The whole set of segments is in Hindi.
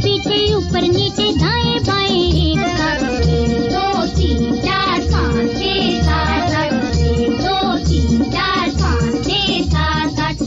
पीछे ऊपर नीचे दाएं बाएं एक साथ 1 2 3 4 5 6 7 8 1 2 3 4 5 6 7 8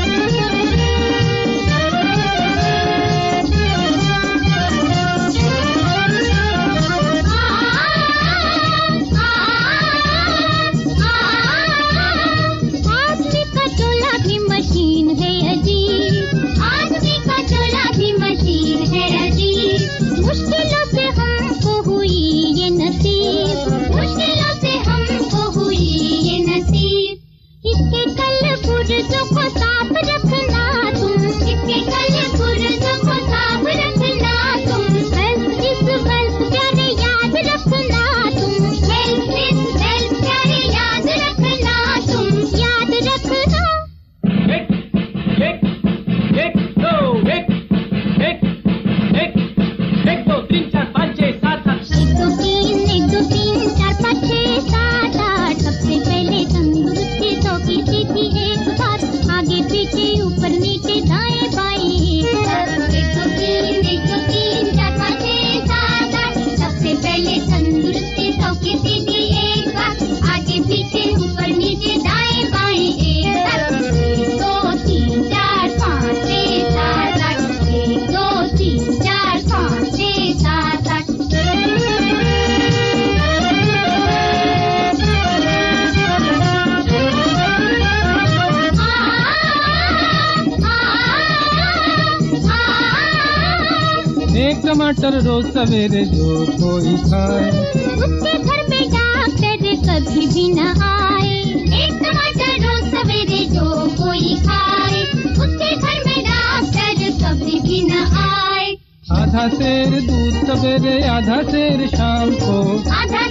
आदमी का चोला भी मशीन है अजीब, आदमी का चोला भी मशीन है अजीब। मुश्किलों से हमको हुई ये नसीब, मुश्किलों से हमको हुई ये नसीब। इसके कल पुर्जों को साफ रखना तुम, इसके कल पुर्जों को साफ रखना तुम। इस बल्ब प्यारे याद रखना तुम, इस प्यारे याद रखना तुम, याद रखना। एक दो तीन चार पाँच छः सात आठ 1 2 3 4 5 6 7 8। सबसे पहले तंदुरुस्ती 100 की सीधी एक बात, आगे पीछे ऊपर नीचे दाएं बाएं एक साथ 1 2 3 4 5 6 7 8। सबसे पहले तंदुरुस्ती 100 की सीधी एक बात, आगे पीछे ऊपर नीचे दाएं बाएं एक साथ 1 2 3 4 5 6 7 8 1 2 3 4 5 6 7 8। एक टमाटर रोज सवेरे जो कोई खाए, उसके घर में डॉक्टर कभी भी न आए। एक टमाटर रोज सवेरे जो कोई खाए, उसके घर में डॉक्टर कभी भी न आए। आधा सेर दूध सवेरे आधा सेर शाम को, आधा